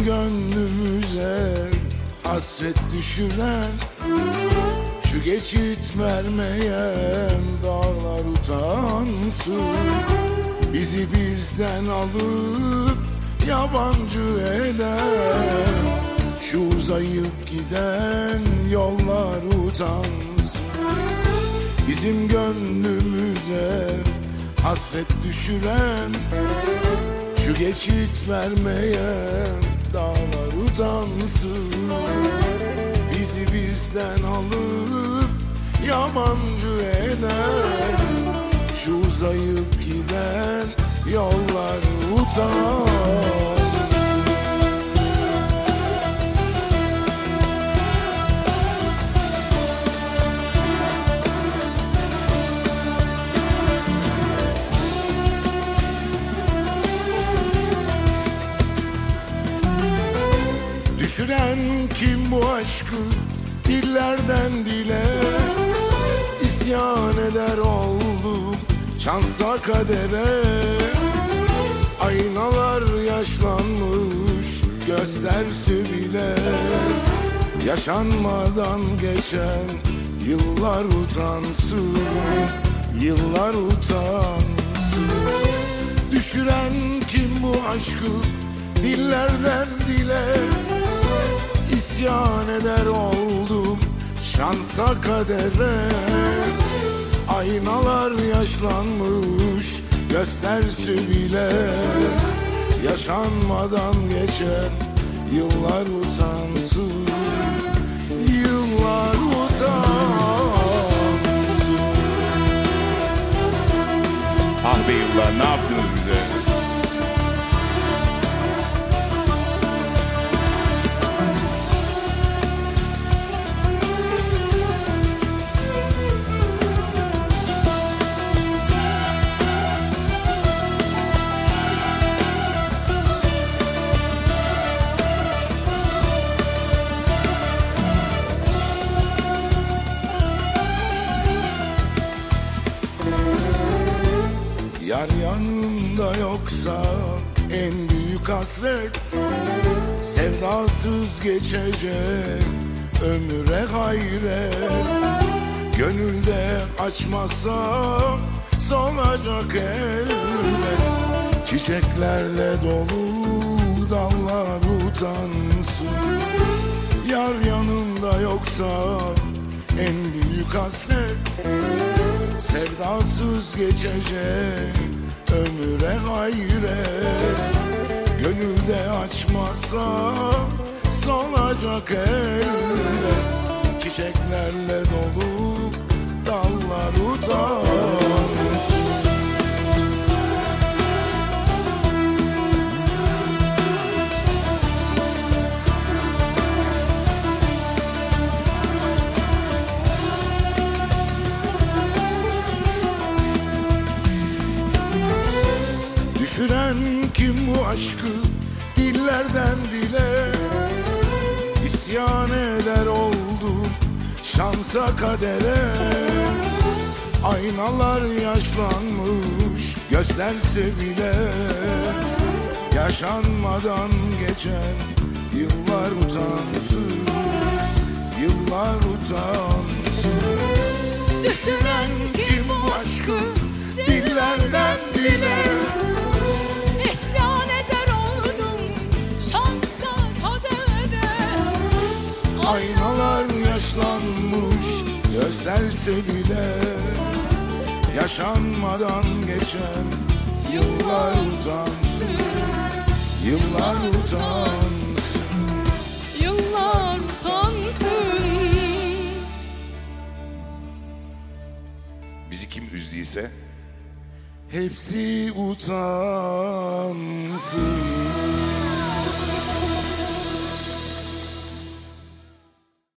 gönlümüze hasret düşüren, şu geçit vermeyen dağlar utansın. Bizi bizden alıp yabancı eden, şu uzayıp giden yollar utansın. Bizim gönlümüze hasret düşüren, şu geçit vermeyen dağlar utansın. Bizi bizden alıp yabancı eden, şu uzayıp giden yollar utansın. Düşüren kim bu aşkı dillerden dile? İsyan eder oldum şansa kadere. Aynalar yaşlanmış gösterse bile, yaşanmadan geçen yıllar utansın, yıllar utansın. Düşüren kim bu aşkı dillerden dile? İsyan eder oldum şansa kadere. Aynalar yaşlanmış gösterse bile, yaşanmadan geçen yıllar utansın, yıllar utansın. Ah be yıllar, ne yaptınız bize? Yar yanında yoksa en büyük hasret, sevdasız geçecek ömüre hayret. Gönülde açmazsa solacak elbet, çiçeklerle dolu dallar utansın. Yar yanında yoksa en büyük hasret, sevdasız geçecek ömüre hayret. Gönülde açmazsa solacak elbet, çiçeklerle dolu dallar utansın. Düşüren kim bu aşkı dillerden dile? İsyan eder oldum şansa kadere. Aynalar yaşlanmış gösterse bile, yaşanmadan geçen yıllar utansın, yıllar utansın. Düşüren kim bu aşkı dillerden dile? Aynalar yaşlanmış gösterse bile, yaşanmadan geçen yıllar utansın, yıllar utansın, yıllar utansın. Bizi kim üzdüyse hepsi utansın.